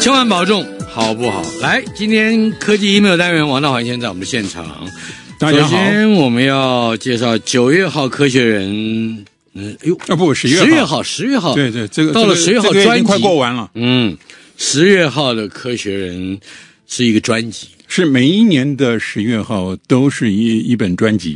千万保重，好不好？来，今天科技 email 单元，王大环先在我们的现场。 大家好， 首先我们要介绍9月号科学人。10月号， 对，这个到了10月号专辑， 这个已经快过完了。 10月号的科学人是一个专辑， 是每一年的10月号都是一本专辑。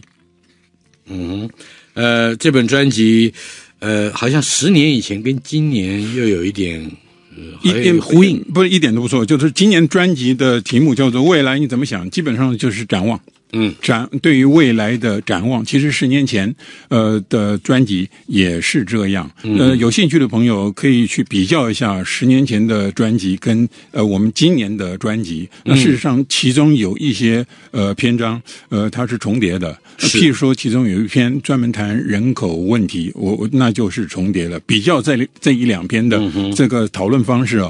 这本专辑，好像10年以前跟今年又有一点呼应， 不是一点都不错。就是今年专辑的题目叫做“未来你怎么想”，基本上就是展望。对于未来的展望，其实10年前的专辑也是这样。有兴趣的朋友可以去比较一下10年前的专辑跟我们今年的专辑。那事实上其中有一些篇章它是重叠的，譬如说其中有一篇专门谈人口问题，那就是重叠了。比较这一两篇的这个讨论方式啊，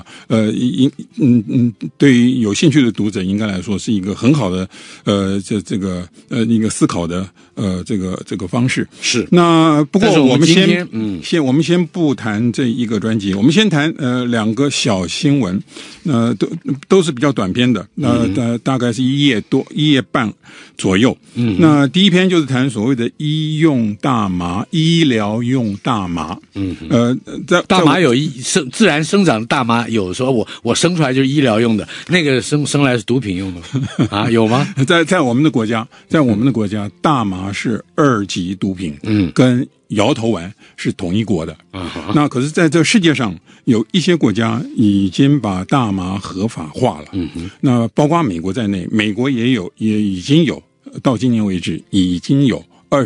对于有兴趣的读者应该来说是一个很好的一个思考的这个方式。是。那不过我们先不谈这一个专辑，我们先谈2个小新闻，都是比较短篇的，大概是1页半左右。那第一篇就是谈所谓的医疗用大麻。 大麻有自然生长的大麻，有说我生出来就是医疗用的，那个生来是毒品用的啊？有吗？ 在我们的国家，大麻是2级毒品，跟摇头丸是同一国的。那可是在这世界上有一些国家已经把大麻合法化了。那包括美国在内，美国也已经有，到今年为止已经有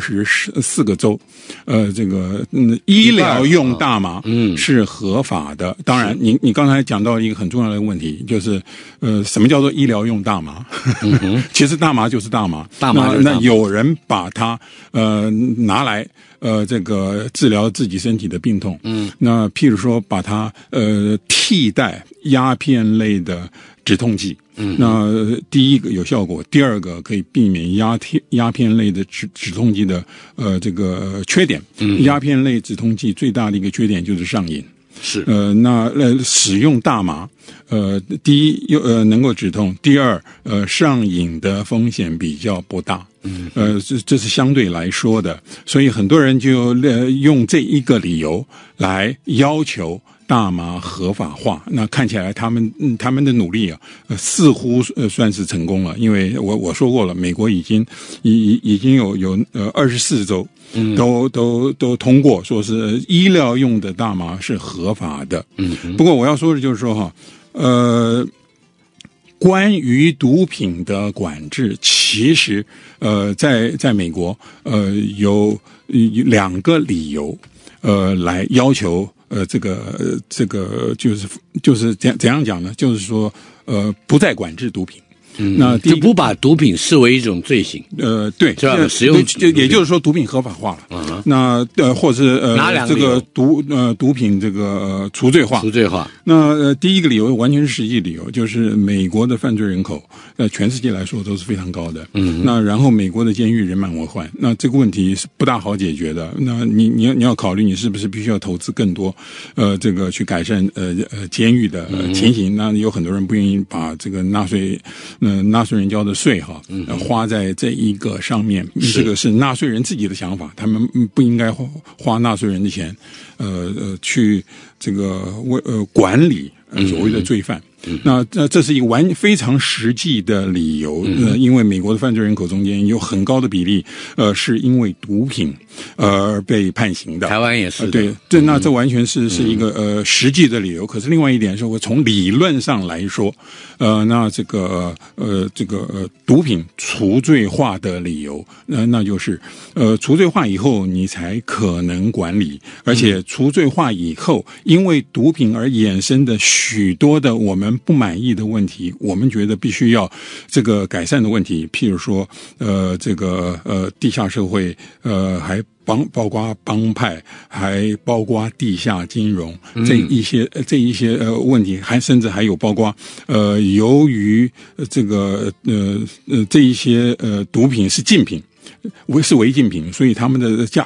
24个州，医疗用大麻是合法的。当然，你刚才讲到一个很重要的问题，就是什么叫做医疗用大麻？其实大麻就是大麻，那有人把它拿来治疗自己身体的病痛。那譬如说把它替代鸦片类的止痛剂。那第一个有效果，第二个可以避免鸦片类的止痛剂的缺点。鸦片类止痛剂最大的一个缺点就是上瘾。是。使用大麻，第一能够止痛，第二上瘾的风险比较不大。这是相对来说的，所以很多人就用这一个理由来要求大麻合法化。那看起来他们的努力啊，似乎算是成功了，因为我说过了，美国已经有24州都通过说是医疗用的大麻是合法的。不过我要说的就是说关于毒品的管制，其实在美国有2个理由来要求这个就是怎样讲呢？就是说不再管制毒品。那就不把毒品视为一种罪行。 对， 使用也就是说毒品合法化了。那或者是这个毒品除罪化。那第一个理由完全是实际理由，就是美国的犯罪人口全世界来说都是非常高的。那然后美国的监狱人满为患，那这个问题是不大好解决的。那你要考虑你是不是必须要投资更多去改善监狱的情形。那有很多人不愿意把这个纳税人交的税花在这一个上面，这个是纳税人自己的想法，他们不应该花纳税人的钱去管理所谓的罪犯。那这是一个非常实际的理由。因为美国的犯罪人口中间有很高的比例是因为毒品而被判刑的。 台湾也是的。 对，那这完全是一个实际的理由。可是另外一点是，我从理论上来说，那毒品除罪化的理由，那就是除罪化以后你才可能管理，而且除罪化以后，因为毒品而衍生的许多的我们不满意的问题，我们觉得必须要改善的问题，譬如说地下社会，还包括帮派，还包括地下金融，这一些问题，甚至还有包括由于这一些毒品是禁品，是违禁品，所以他们的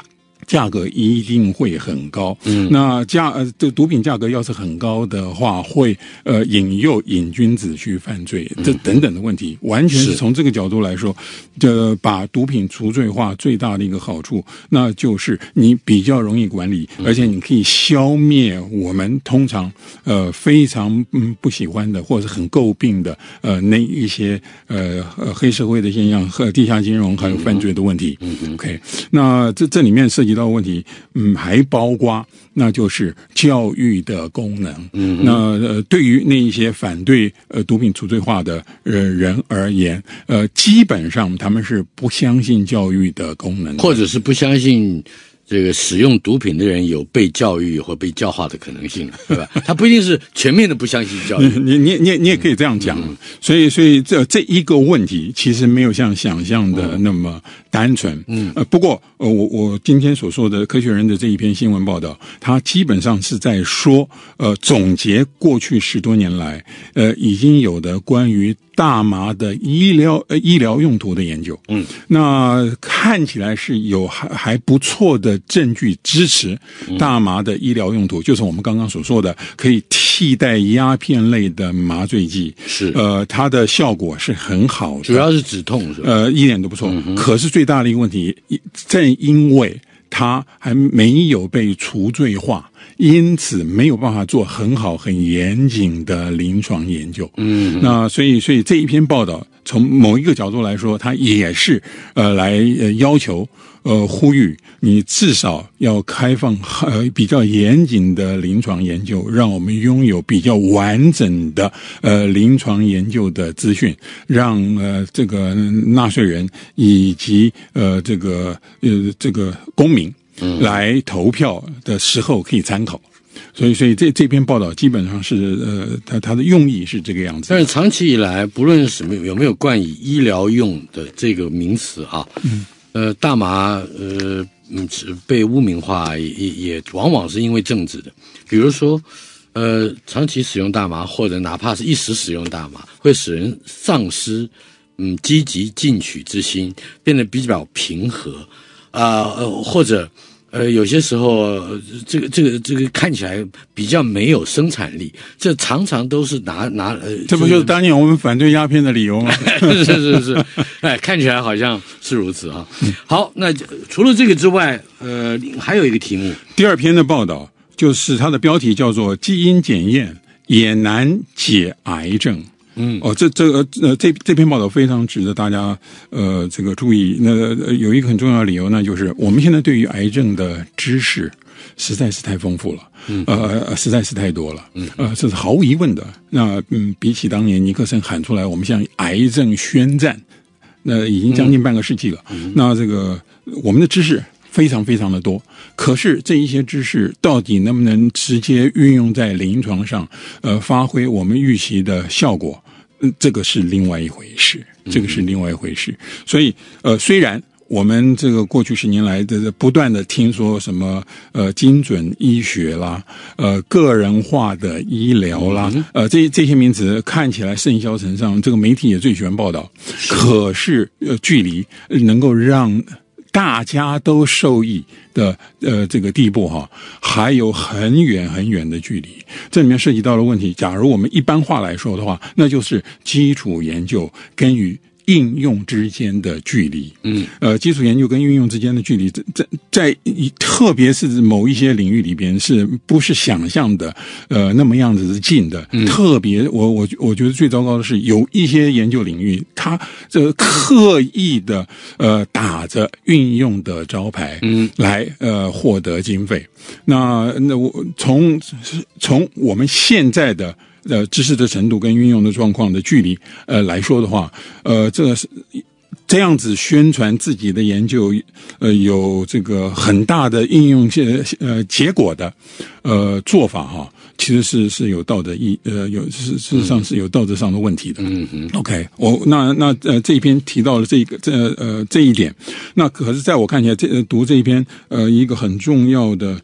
价格一定会很高。那这毒品价格要是很高的话，会引诱瘾君子去犯罪，这等等的问题，完全是从这个角度来说，把毒品除罪化最大的一个好处，那就是你比较容易管理，而且你可以消灭我们通常非常不喜欢的或者是很诟病的那一些黑社会的现象和地下金融还有犯罪的问题。OK， 那这里面涉及到的问题，还包括那就是教育的功能。那对于那一些反对毒品除罪化的人而言，基本上他们是不相信教育的功能的， 或者是不相信这个使用毒品的人有被教育或被教化的可能性，对吧？他不一定是全面的不相信教育。 你也可以这样讲。所以这一个问题其实没有像想象的那么单纯。不过我今天所说的《科学人》的这一篇新闻报道，它基本上是在说总结过去10多年来已经有的关于大麻的医疗用途的研究。那看起来是有还不错的证据支持大麻的医疗用途，就是我们刚刚所说的可以替代鸦片类的麻醉剂， 是它的效果是很好的， 主要是止痛是吧？ 一点都不错。可是最大的一个问题，正因为它还没有被除罪化，因此没有办法做很好很严谨的临床研究。那所以这一篇报道从某一个角度来说，它也是来要求呼吁你至少要开放比较严谨的临床研究，让我们拥有比较完整的临床研究的资讯，让这个纳税人以及这个公民来投票的时候可以参考。所以这篇报道基本上是它的用意是这个样子。 但是长期以来，不论是有没有冠以医疗用的这个名词啊，大麻被污名化也往往是因为政治的，比如说长期使用大麻或者哪怕是一时使用大麻，会使人丧失积极进取之心，变得比较平和或者有些时候这个看起来比较没有生产力，这常常都是拿这不就是当年我们反对鸦片的理由吗？ 是，看起来好像是如此啊。好，那除了这个之外，还有一个题目， 第二篇的报道就是它的标题叫做基因检验也难解癌症。这篇报道非常值得大家这个注意。那有一个很重要的理由呢，就是我们现在对于癌症的知识实在是太丰富了，实在是太多了，这是毫无疑问的。那比起当年尼克森喊出来我们向癌症宣战，那已经将近半个世纪了。那这个我们的知识非常非常的多，可是这一些知识到底能不能直接运用在临床上，发挥我们预期的效果？这个是另外一回事，所以虽然我们这个过去10年来的不断的听说什么精准医学啦，个人化的医疗啦，这些名词看起来甚嚣尘上，这个媒体也最喜欢报道，可是距离能够让大家都受益的这个地步还有很远很远的距离。这里面涉及到的问题，假如我们一般化来说的话，那就是基础研究跟应用之间的距离。基础研究跟运用之间的距离，在特别是某一些领域里边，是不是想象的那么样子是近的？特别我觉得最糟糕的是，有一些研究领域，它这刻意的打着运用的招牌，来获得经费。那我从我们现在的知识的程度跟运用的状况的距离来说的话，这个是这样子宣传自己的研究有这个很大的应用结果的做法其实是有道德事实上是有道德上的问题的。OK， 那这一篇提到了这一点，那可是在我看起来，读这一篇一个很重要的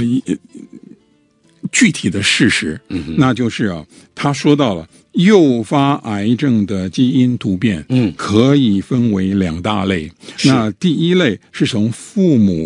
具体的事实，那就是他说到了诱发癌症的基因突变，可以分为2大类。那第一类是从父母方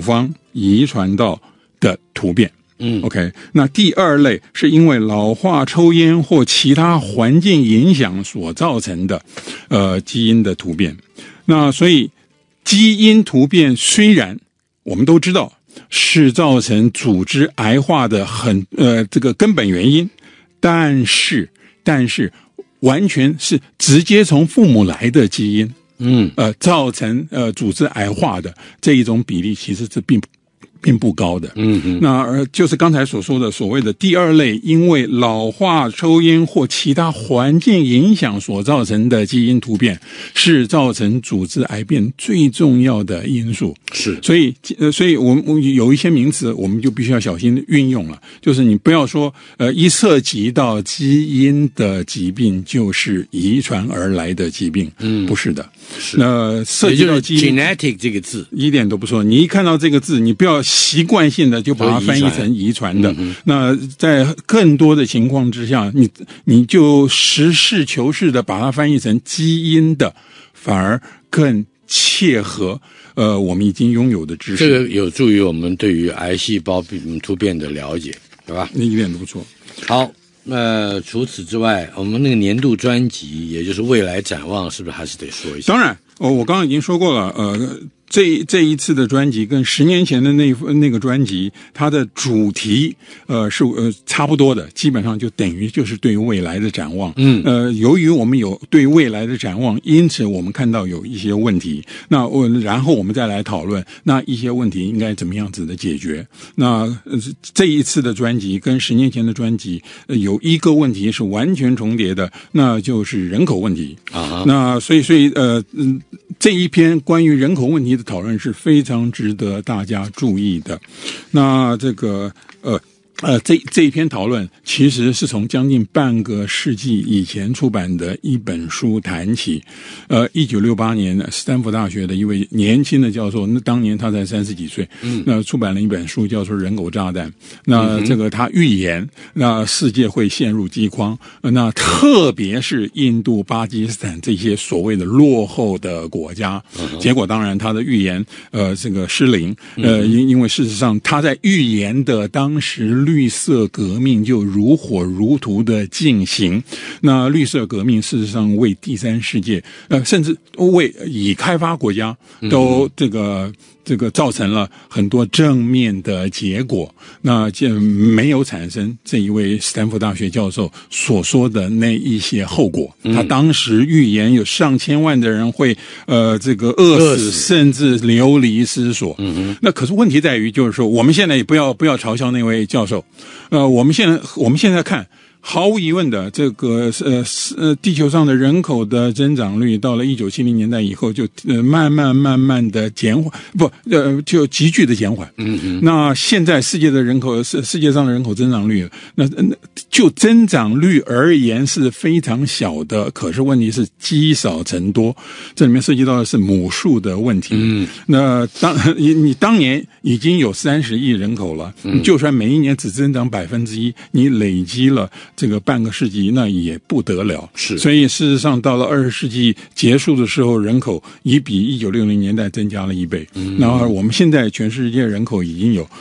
遗传到的突变。OK， 那第二类是因为老化、抽烟或其他环境影响所造成的基因的突变。那所以基因突变虽然我们都知道是造成组织癌化的这个根本原因，但是完全是直接从父母来的基因造成组织癌化的这一种比例其实是并不高的。那就是刚才所说的所谓的第二类，因为老化、抽烟或其他环境影响所造成的基因突变，是造成组织癌变最重要的因素。 是， 所以我们有一些名词，我们就必须要小心运用了。就是你不要说一涉及到基因的疾病就是遗传而来的疾病，不是的。那涉及到基因 genetic 这个字一点都不错。你一看到这个字，你不要习惯性的就把它翻译成遗传的。那在更多的情况之下，你就实事求是的把它翻译成基因的，反而更切合我们已经拥有的知识。 这个有助于我们对于癌细胞突变的了解，对吧？ 那一点都不错。 好，除此之外，我们那个年度专辑，也就是未来展望，是不是还是得说一下？ 当然，我刚刚已经说过了，这一次的专辑跟10年前的那个专辑，它的主题是差不多的，基本上就等于就是对未来的展望。由于我们有对未来的展望，因此我们看到有一些问题，然后我们再来讨论那一些问题应该怎么样子的解决。那这一次的专辑跟10年前的专辑有一个问题是完全重叠的，那就是人口问题啊。那所以这一篇关于人口问题的讨论是非常值得大家注意的。那这个这一篇讨论其实是从将近半个世纪以前出版的一本书谈起。1968年斯坦福大学的一位年轻的教授，那当年他才30几岁，那出版了一本书叫做《人口炸弹》。那这个他预言那世界会陷入饥荒，那特别是印度、巴基斯坦这些所谓的落后的国家。结果当然他的预言这个失灵。因为事实上他在预言的当时绿色革命就如火如荼的进行。那绿色革命事实上为第三世界甚至为已开发国家都这个造成了很多正面的结果。那就没有产生这一位斯坦福大学教授所说的那一些后果。他当时预言有上千万的人会这个饿死甚至流离失所。那可是问题在于就是说我们现在也不要嘲笑那位教授。我们现在看，毫无疑问的，这个地球上的人口的增长率到了1970年代以后就慢慢的减缓，就急剧的减缓。那现在世界上的人口增长率，那就增长率而言是非常小的，可是问题是积少成多，这里面涉及到的是母数的问题。那你当年已经有30亿人口了，就算每一年只增长1%，你累积了这个半个世纪，那也不得了。 是，所以事实上到了20世纪结束的时候，人口已比1960年代增加了1倍。然后我们现在全世界人口已经有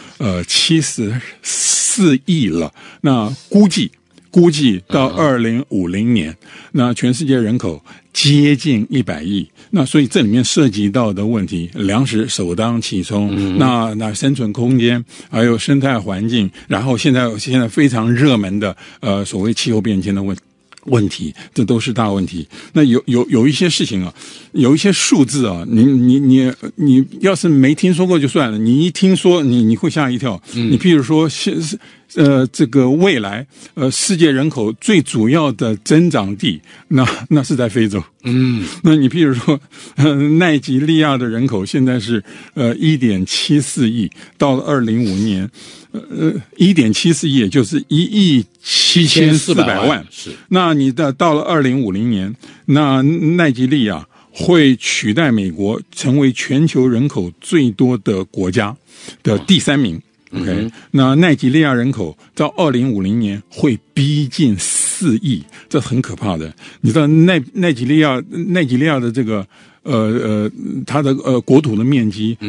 74亿了。那估计到2050年，那全世界人口接近100亿。那所以这里面涉及到的问题，粮食首当其冲。那生存空间，还有生态环境，然后现在非常热门的所谓气候变迁的问题，这都是大问题。那有一些事情啊，有一些数字啊，你要是没听说过就算了，你一听说你会吓一跳。你譬如说这个未来世界人口最主要的增长地，那是在非洲。那你譬如说奈及利亚的人口现在是1.74亿，到了2050年1.74亿，也就是1.74亿。是，那你到了2050年，那奈及利亚会取代美国成为全球人口最多的国家的第3名。OK， 那奈及利亚人口到2050年会逼近4亿，这很可怕的。你知道奈及利亚的这个它的国土的面积，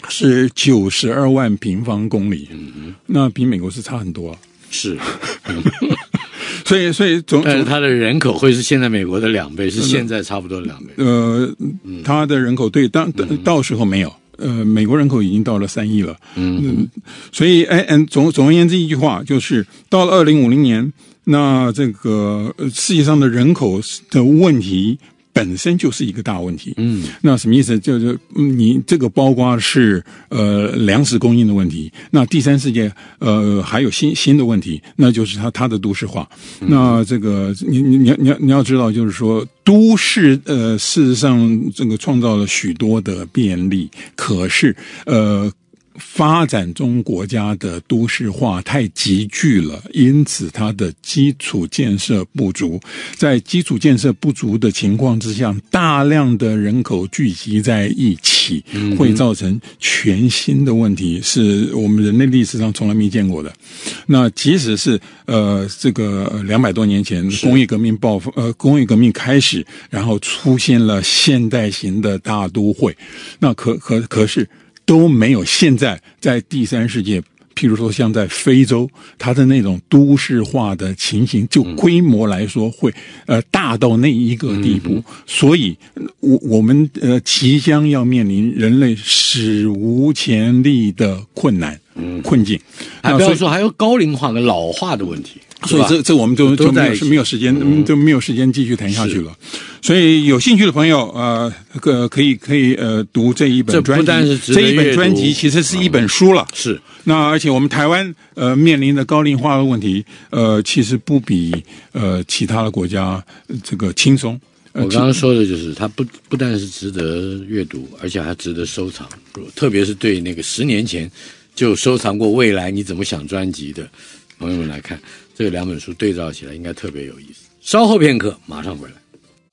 是92万平方公里，那比美国是差很多啊。 是， 所以但是它的人口会是现在美国的2倍，是现在差不多2倍。 它的人口对，到时候没有。美国人口已经到了3亿了。所以总而言之一句话就是到了2050年，那这个世界上的人口的问题本身就是一个大问题。那什么意思？就是你这个包括是粮食供应的问题。那第三世界还有新的问题，那就是它的都市化。那这个你要知道，就是说都市事实上这个创造了许多的便利，可是发展中国家的都市化太急剧了，因此它的基础建设不足。在基础建设不足的情况之下，大量的人口聚集在一起，会造成全新的问题，是我们人类历史上从来没见过的。那即使是这个200多年前工业革命开始，然后出现了现代型的大都会，那可是都没有现在在第三世界，譬如说像在非洲，它的那种都市化的情形，就规模来说会大到那一个地步。所以我们即将要面临人类史无前例的困境。 还不要说还有高龄化跟老化的问题。 所以这我们就没有时间，就没有时间继续谈下去了。所以有兴趣的朋友，可以读这一本专辑。这一本专辑其实是一本书了。 是。 那而且我们台湾面临的高龄化的问题，其实不比其他的国家这个轻松。 我刚刚说的就是它不但是值得阅读，而且还值得收藏。特别是对那个10年前就收藏过《未来你怎么想》专辑的朋友们来看，这2本书对照起来应该特别有意思。稍后片刻，马上回来。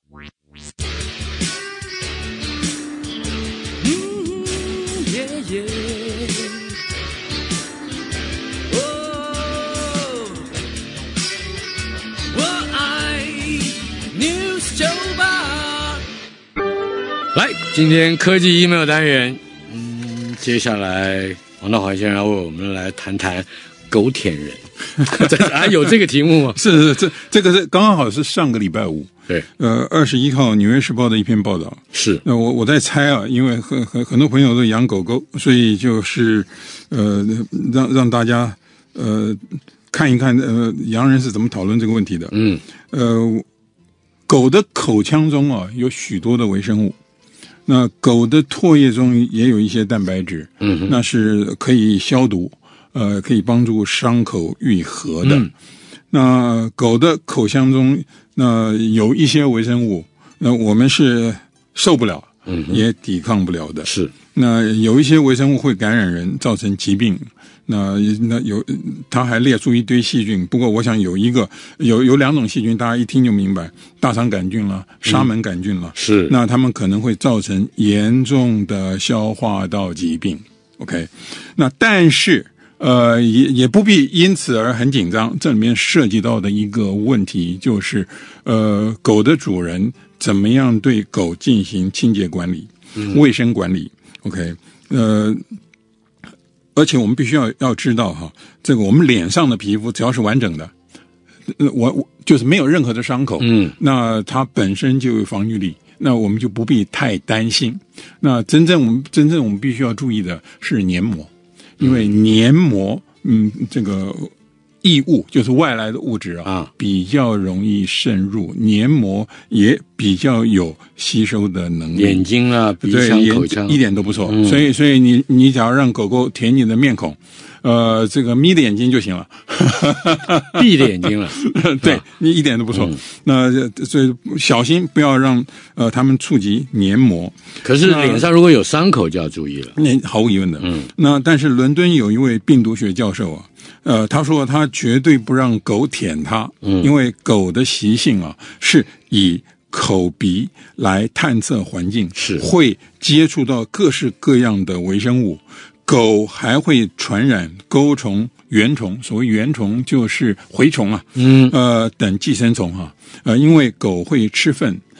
来，今天科技 email 单元，接下来王道华先生要为我们来谈谈狗舔人。有这个题目吗？ 是这个是刚刚好是上个礼拜5， 对 ，21号《纽约时报》的一篇报道。 是， 我在猜啊，因为很多朋友都养狗狗，所以就是让大家看一看洋人是怎么讨论这个问题的。狗的口腔中啊有许多的微生物。那狗的唾液中也有一些蛋白质，那是可以消毒，可以帮助伤口愈合的。那狗的口腔中，那有一些微生物，那我们是受不了，也抵抗不了的。 是， 那有一些微生物会感染人，造成疾病。那他还列出一堆细菌，不过我想有2种细菌，大家一听就明白，大肠杆菌了，沙门杆菌了。 是， 那它们可能会造成严重的消化道疾病。OK， 那但是也不必因此而很紧张。这里面涉及到的一个问题就是，狗的主人怎么样对狗进行清洁管理、卫生管理。OK，而且我们必须要知道哈，这个我们脸上的皮肤只要是完整的，我就是没有任何的伤口，那它本身就有防御力，那我们就不必太担心。那真正我们必须要注意的是黏膜，因为黏膜这个异物就是外来的物质啊，比较容易渗入，黏膜也比较有吸收的能力。 眼睛啊，鼻腔、口腔一点都不错。所以你只要让狗狗舔你的面孔，这个眯着眼睛就行了， 闭着眼睛了， 对，你一点都不错。那所以小心不要让它们触及黏膜。 可是脸上如果有伤口就要注意了， 那毫无疑问的。那但是伦敦有一位病毒学教授啊，他说他绝对不让狗舔他，因为狗的习性啊是以口鼻来探测环境， 是会接触到各式各样的微生物。狗还会传染钩虫、原虫，所谓原虫就是蛔虫啊，等寄生虫哈，因为狗会吃粪，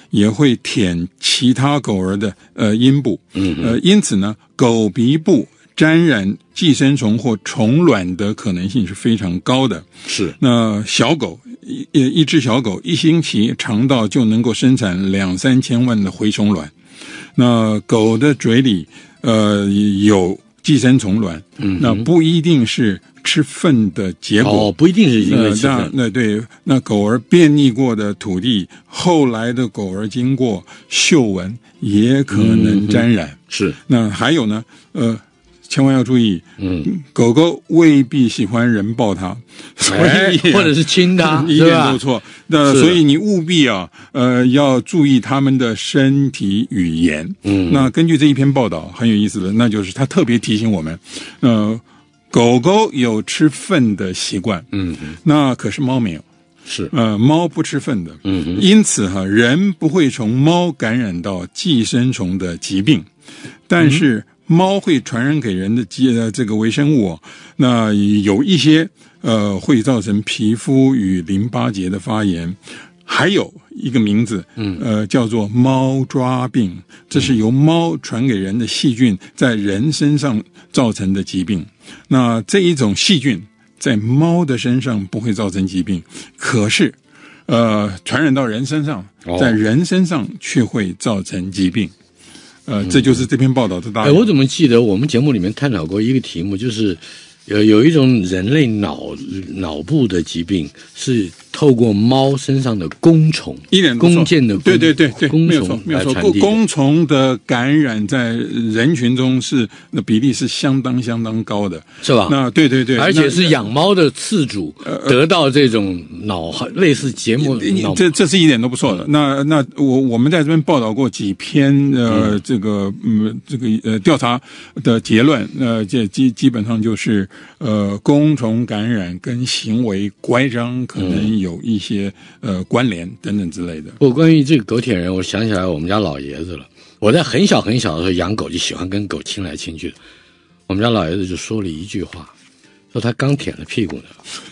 也会舔其他狗儿的阴部，因此呢，狗鼻部沾染寄生虫或虫卵的可能性是非常高的。 是， 那小狗一只小狗1星期肠道就能够生产2-3千万的蛔虫卵。那狗的嘴里有寄生虫卵，那不一定是吃粪的结果， 不一定是因为吃粪。 对，那狗儿便溺过的土地，后来的狗儿经过嗅闻也可能沾染。 是， 那还有呢，千万要注意，狗狗未必喜欢人抱它，所以或者是亲它， 一点都错。那所以你务必要注意它们的身体语言。那根据这一篇报道很有意思的，那就是他特别提醒我们，狗狗有吃粪的习惯，那可是猫没有。 是， 猫不吃粪的，因此人不会从猫感染到寄生虫的疾病，但是猫会传染给人的这个微生物，那有一些会造成皮肤与淋巴结的发炎，还有一个名字叫做猫抓病，这是由猫传给人的细菌在人身上造成的疾病。那这一种细菌在猫的身上不会造成疾病，可是传染到人身上，在人身上却会造成疾病。这就是这篇报道的大意。 我怎么记得我们节目里面探讨过一个题目，就是有一种人类脑部的疾病是透过猫身上的弓虫，弓箭的弓， 对， 弓虫没有错，弓虫的感染在人群中那比例是相当高的， 是吧？ 那对， 而且是养猫的饲主得到这种类似节目， 这是一点都不错的。那我们在这边报道过几篇这个调查的结论，基本上就是弓虫感染跟行为乖张可能有一些关联等等之类的。 关于这个狗舔人，我想起来我们家老爷子了。我在很小的时候养狗，就喜欢跟狗亲来亲去的。我们家老爷子就说了一句话，说他刚舔了屁股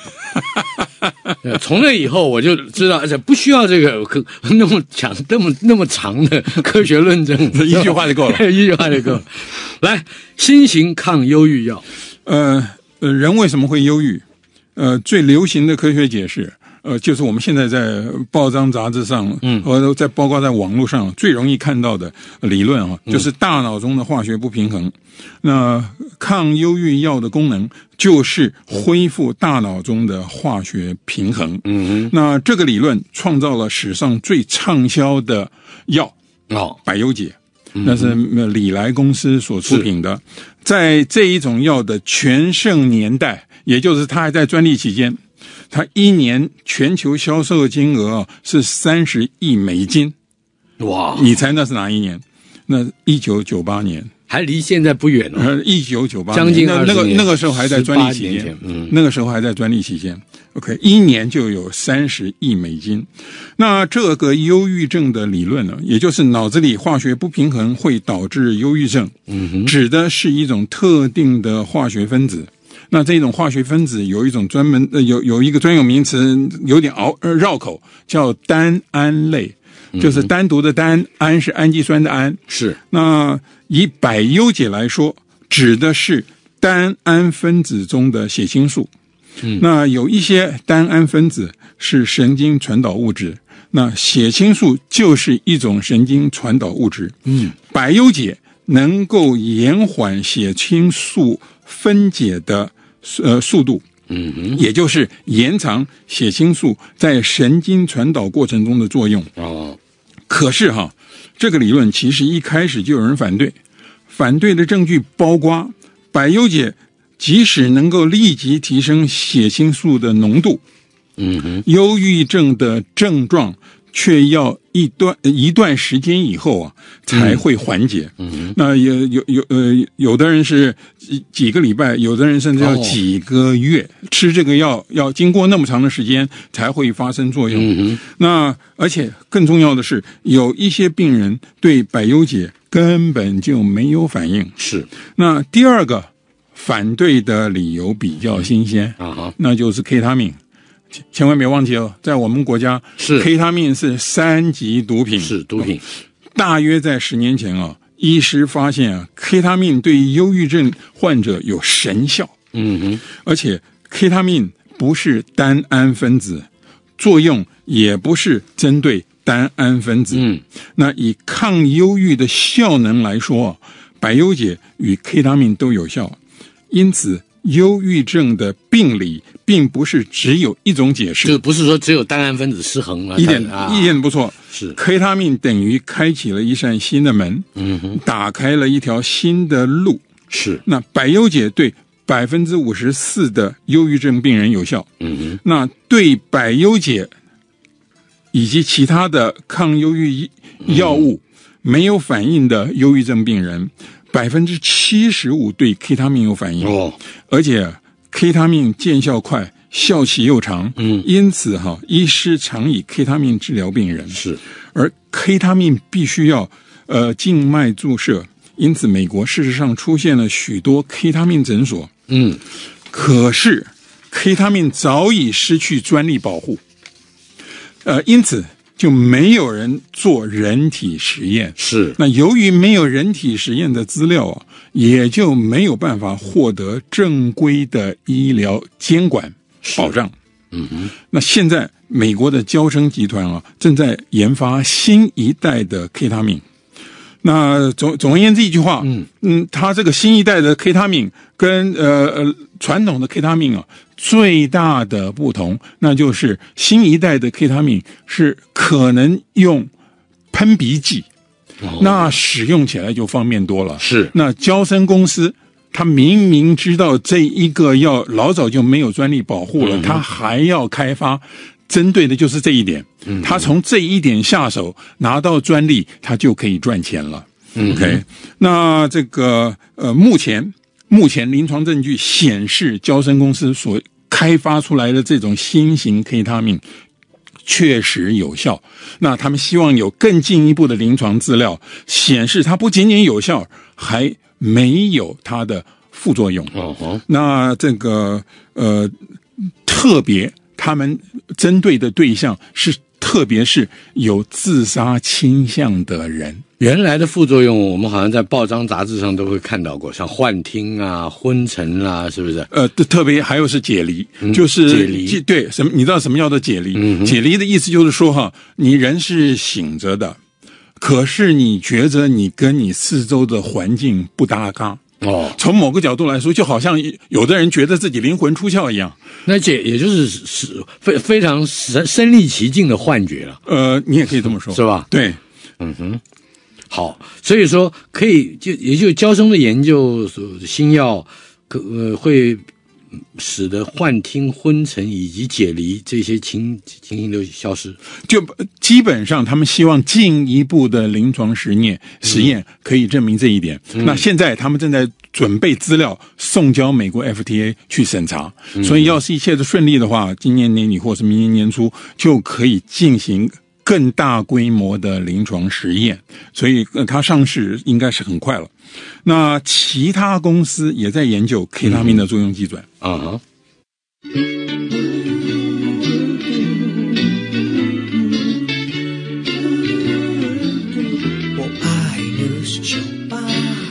呢。从那以后我就知道，而且不需要这个那么长的科学论证， 一句话就够了， 一句话就够了。来，新型抗忧郁药。 人为什么会忧郁？最流行的科学解释，就是我们现在在报章杂志上，和包括在网络上最容易看到的理论就是大脑中的化学不平衡。那抗忧郁药的功能就是恢复大脑中的化学平衡。那这个理论创造了史上最畅销的药百忧解。那是礼来公司所出品的，在这一种药的全盛年代，也就是它还在专利期间，它一年全球销售金额是30亿美金。 哇！ 你猜那是哪一年？那1998年。 还离现在不远了。 1998年， 将近20年， 那个时候还在专利期间。那个时候还在专利期间。OK， 一年就有30亿美金。那这个忧郁症的理论呢，也就是脑子里化学不平衡会导致忧郁症，指的是一种特定的化学分子。那这种化学分子有一种专门有一个专有名词，有点绕口，叫单胺类。就是单独的单，胺是氨基酸的胺。 是。 那以百忧解来说，指的是单胺分子中的血清素。那有一些单胺分子是神经传导物质，那血清素就是一种神经传导物质。百忧解能够延缓血清素分解的速度。也就是延长血清素在神经传导过程中的作用。可是这个理论其实一开始就有人反对的证据包括百忧解即使能够立即提升血清素的浓度，忧郁症的症状却要一段时间以后才会缓解。那有的人是几个礼拜，有的人甚至要几个月，吃这个药要经过那么长的时间才会发生作用。那而且更重要的是，有一些病人对百忧解根本就没有反应。 是。 那第二个反对的理由比较新鲜，那就是 K 他命。 千万别忘记哦，在我们国家是 K 他命是3级毒品， 是毒品。 大约在10年前啊，医师发现啊 ，K 他命对忧郁症患者有神效。而且 K 他命不是单胺分子，作用也不是针对单胺分子。那以抗忧郁的效能来说，百忧解与 K 他命都有效，因此忧郁症的病理并不是只有一种解释， 就不是说只有单胺分子失衡了。 一点不错， 是 K 他命等于开启了一扇新的门，打开了一条新的路。 是， 那百忧解对54%的忧郁症病人有效。那对百忧解以及其他的抗忧郁药物没有反应的忧郁症病人，75%对 K 他命有反应。而且 K 他命见效快，效期又长。因此医师常以 K 他命治疗病人。 是， 而 K 他命必须要静脉注射，因此美国事实上出现了许多 K 他命诊所。可是 K 他命早已失去专利保护，因此就没有人做人体实验。 是， 那由于没有人体实验的资料啊，也就没有办法获得正规的医疗监管保障。那现在美国的嬌生集团啊，正在研发新一代的 K 他命。那总而言之一句话，它这个新一代的 K 他命跟传统的 K 他命啊，最大的不同，那就是新一代的 K 他命是可能用喷鼻剂，那使用起来就方便多了。 是， 那嬌生公司他明明知道这一个药老早就没有专利保护了，他还要开发。针对的就是这一点，他从这一点下手，拿到专利，他就可以赚钱了。OK， 那这个目前临床证据显示，嬌生公司所开发出来的这种新型 K 他命确实有效。那他们希望有更进一步的临床资料显示，它不仅仅有效，还没有它的副作用。那这个特别。他们针对的对象是，特别是有自杀倾向的人。 原来的副作用，我们好像在报章杂志上都会看到过，像幻听啊、昏沉啊，是不是？ 特别还有是解离，就是解离。 对，你知道什么叫做解离？解离的意思就是说你人是醒着的，可是你觉得你跟你四周的环境不搭嘎。从某个角度来说，就好像有的人觉得自己灵魂出窍一样， 那也就是非常身临其境的幻觉了。 你也可以这么说， 是吧？ 对， 好，所以说可以也就嬌生的研究，新药会使得幻听、昏沉以及解离这些情形都消失。 就基本上他们希望进一步的临床实验可以证明这一点。那现在他们正在准备资料送交美国 FDA 去审查，所以要是一切都顺利的话，今年年底或是明年年初就可以进行更大规模的临床实验，所以它上市应该是很快了。那其他公司也在研究 K 他命的作用机转。 我爱 News 酒吧，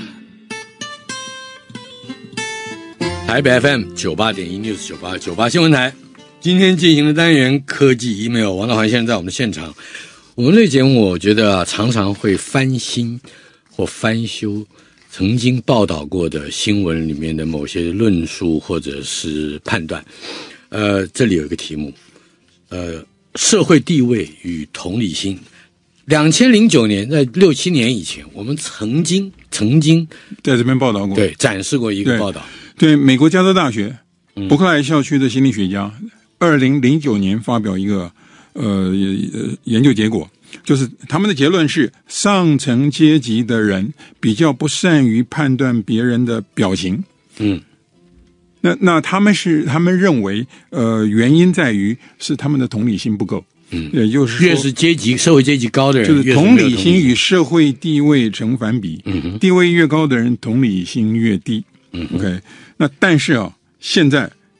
台北 FM 98.1 News 98新闻台。今天进行的单元科技 email， 王道环先生在我们的现场。我们这节目我觉得常常会翻新或翻修曾经报道过的新闻里面的某些论述或者是判断。这里有一个题目，社会地位与同理心。2009年，在6、7年以前，我们曾经在这边报道过， 对，展示过一个报道。 对，美国加州大学伯克莱校区的心理学家，2009年发表一个研究结果，就是他们的结论是，上层阶级的人比较不善于判断别人的表情。那他们认为，原因在于是他们的同理心不够。也就是说， 越是社会阶级高的人， 就是同理心与社会地位成反比。地位越高的人，同理心越低。OK， 那但是现在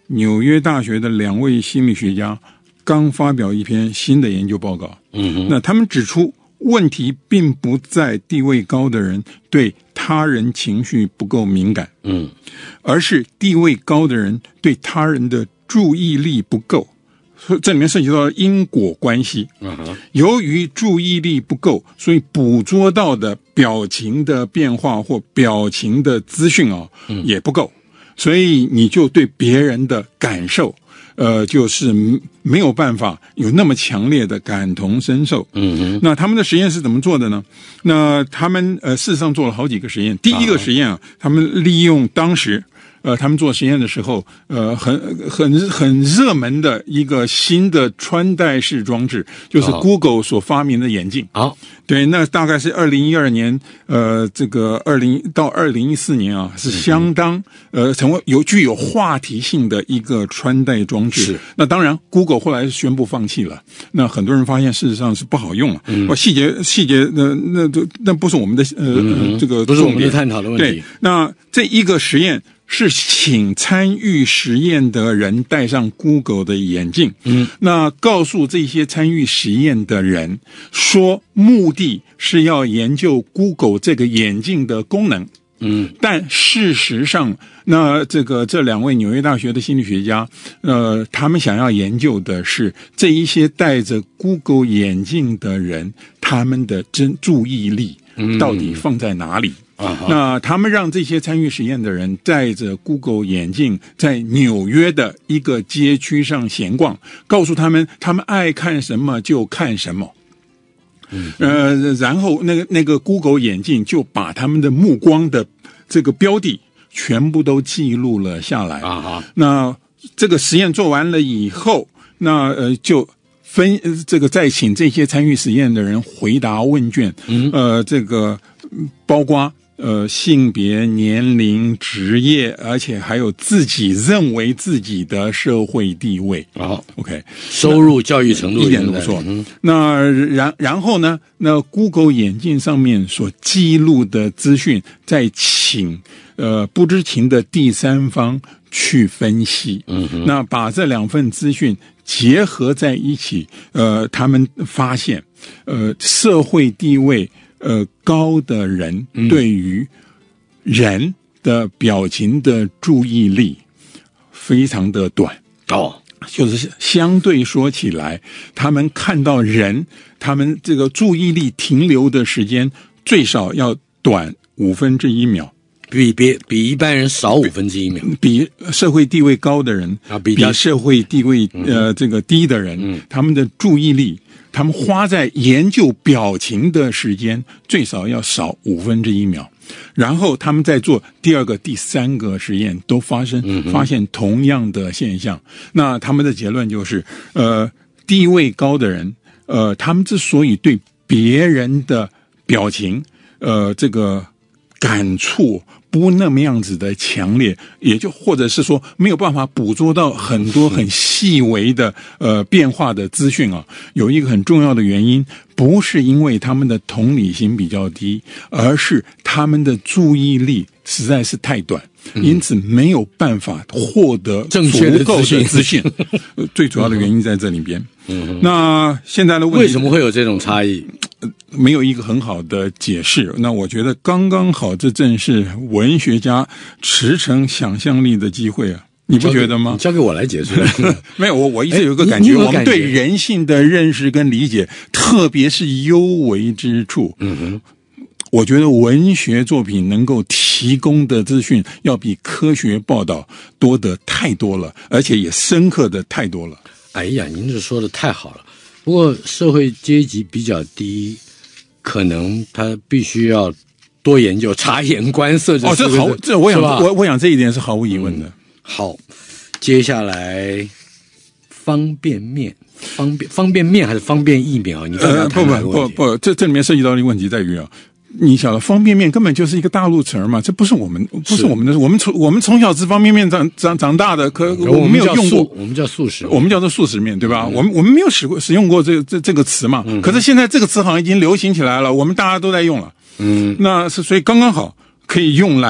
纽约大学的2位心理学家刚发表一篇新的研究报告。那他们指出，问题并不在地位高的人对他人情绪不够敏感，而是地位高的人对他人的注意力不够。这里面涉及到因果关系。由于注意力不够，所以捕捉到的表情的变化或表情的资讯也不够，所以你就对别人的感受就是没有办法有那么强烈的感同身受。那他们的实验是怎么做的呢？那他们事实上做了好几个实验。第一个实验他们利用当时他们做实验的时候很热门的一个新的穿戴式装置，就是 Google 所发明的眼镜。对，那大概是2012年这个到2014年是相当成为具有话题性的一个穿戴装置。是，那当然 Google 后来宣布放弃了，那很多人发现事实上是不好用了。细节那不是我们的这个不是我们的探讨的问题。 对，那这一个实验是请参与实验的人戴上 Google 的眼镜，那告诉这些参与实验的人说，目的是要研究 Google 这个眼镜的功能。但事实上，那这2位纽约大学的心理学家，他们想要研究的是这一些戴着 Google 眼镜的人，他们的注意力到底放在哪里？那他们让这些参与实验的人戴着 Google 眼镜在纽约的一个街区上闲逛，告诉他们爱看什么就看什么。然后那个 Google 眼镜就把他们的目光的这个标的全部都记录了下来。那这个实验做完了以后，那就再请这些参与实验的人回答问卷。这个包括性别、年龄、职业，而且还有自己认为自己的社会地位。OK， 收入、教育程度一点都不错。那然后呢？那 Google 眼镜上面所记录的资讯，再请不知情的第三方去分析。那把这2份资讯结合在一起，他们发现，社会地位高的人对于人的表情的注意力非常的短。就是相对说起来，他们看到人，他们这个注意力停留的时间最少要短1/5秒。 比一般人少1/5秒， 比社会地位高的人比社会地位这个低的人，他们的注意力，他们花在研究表情的时间最少要少1/5秒。然后他们在做第2个、第3个实验，都发现同样的现象。那他们的结论就是，地位高的人，他们之所以对别人的表情，这个感触不那么样子的强烈，也就或者是说没有办法捕捉到很多很细微的变化的资讯有一个很重要的原因，不是因为他们的同理心比较低，而是他们的注意力实在是太短，因此没有办法获得正确的资讯。最主要的原因在这里边。那现在的问题， 为什么会有这种差异？ 没有一个很好的解释。那我觉得刚刚好，这正是文学家驰骋想象力的机会啊！你不觉得吗？ 你交给我来解释。 没有，我一直有一个感觉，我们对人性的认识跟理解，特别是幽微之处。我觉得文学作品能够提供的资讯，要比科学报道多得太多了，而且也深刻的太多了。 哎呀，您这说的太好了。不过社会阶级比较低，可能他必须要多研究察言观色。 我想这一点是毫无疑问的。 好，接下来方便面还是方便疫苗？你不，这里面涉及到的问题在于你晓得方便面根本就是一个大陆词儿嘛，这不是我们的，我们从小吃方便面长大的，可我们没有用过， 我们叫速食， 我们叫做速食面，对吧？我们没有使用过这个词嘛，可是现在这个词好像已经流行起来了，我们大家都在用了，那是所以刚刚好可以用来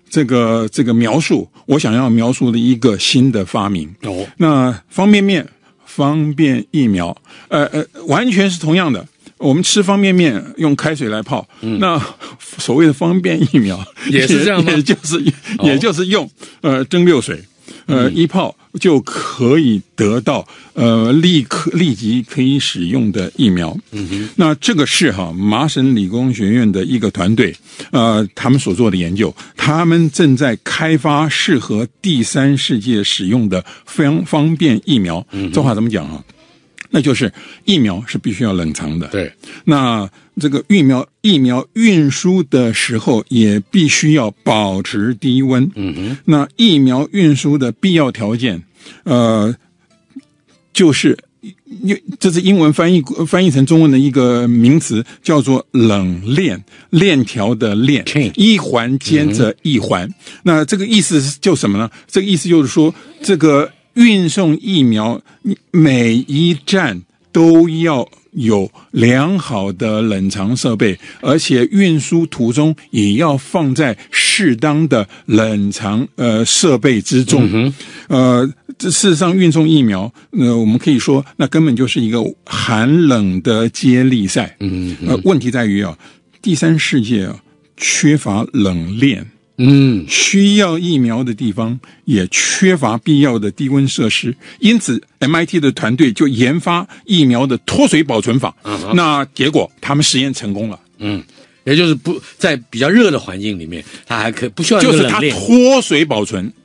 这个描述我想要描述的一个新的发明。那方便面、方便疫苗，完全是同样的。我们吃方便面用开水来泡，那所谓的方便疫苗也是这样吗？ 也就是用蒸馏水，一泡就可以得到立即可以使用的疫苗。那这个是麻省理工学院的一个团队，他们所做的研究，他们正在开发适合第三世界使用的方便疫苗。这话怎么讲啊？那就是疫苗是必须要冷藏的， 对。 那这个疫苗运输的时候也必须要保持低温。那疫苗运输的必要条件，就是这是英文翻译成中文的一个名词，叫做冷链，链条的链，一环接着一环。那这个意思就什么呢？这个意思就是说，这个运送疫苗每一站都要有良好的冷藏设备，而且运输途中也要放在适当的冷藏设备之中。事实上运送疫苗，我们可以说那根本就是一个寒冷的接力赛。问题在于第三世界缺乏冷链。需要疫苗的地方也缺乏必要的低温设施，因此 MIT 的团队就研发疫苗的脱水保存法。那结果他们实验成功了。也就是不在比较热的环境里面，它还不需要一个冷链， 就是它脱水保存，